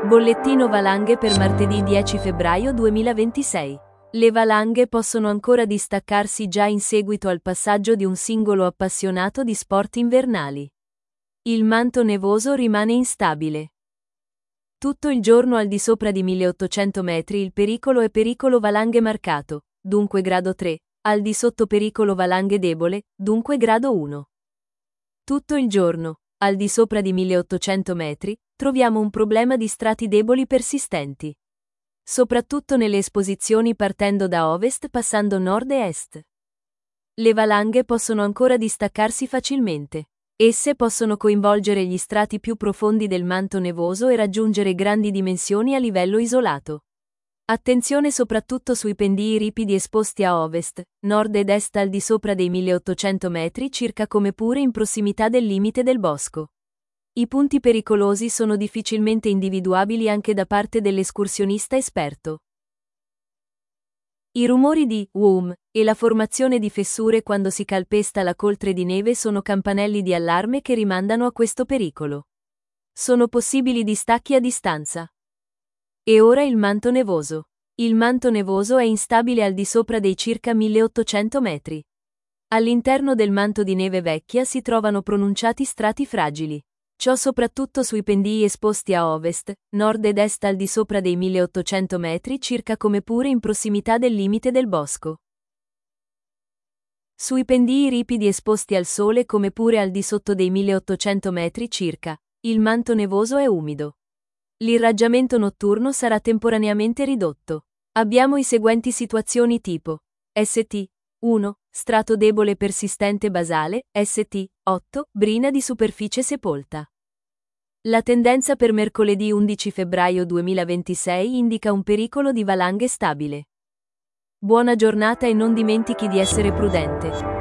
Bollettino valanghe per martedì 10 febbraio 2026. Le valanghe possono ancora distaccarsi già in seguito al passaggio di un singolo appassionato di sport invernali. Il manto nevoso rimane instabile. Tutto il giorno al di sopra di 1800 metri il pericolo è pericolo valanghe marcato, dunque grado 3, al di sotto pericolo valanghe debole, dunque grado 1. Tutto il giorno, al di sopra di 1800 metri, troviamo un problema di strati deboli persistenti. Soprattutto nelle esposizioni partendo da ovest passando nord e est. Le valanghe possono ancora distaccarsi facilmente. Esse possono coinvolgere gli strati più profondi del manto nevoso e raggiungere grandi dimensioni a livello isolato. Attenzione soprattutto sui pendii ripidi esposti a ovest, nord ed est al di sopra dei 1800 metri circa come pure in prossimità del limite del bosco. I punti pericolosi sono difficilmente individuabili anche da parte dell'escursionista esperto. I rumori di WUM e la formazione di fessure quando si calpesta la coltre di neve sono campanelli di allarme che rimandano a questo pericolo. Sono possibili distacchi a distanza. E ora il manto nevoso. Il manto nevoso è instabile al di sopra dei circa 1800 metri. All'interno del manto di neve vecchia si trovano pronunciati strati fragili. Ciò soprattutto sui pendii esposti a ovest, nord ed est al di sopra dei 1800 metri circa come pure in prossimità del limite del bosco. Sui pendii ripidi esposti al sole come pure al di sotto dei 1800 metri circa, il manto nevoso è umido. L'irraggiamento notturno sarà temporaneamente ridotto. Abbiamo i seguenti situazioni tipo St. 1. Strato debole persistente basale, St. 8. Brina di superficie sepolta. La tendenza per mercoledì 11 febbraio 2026 indica un pericolo di valanghe stabile. Buona giornata e non dimentichi di essere prudente.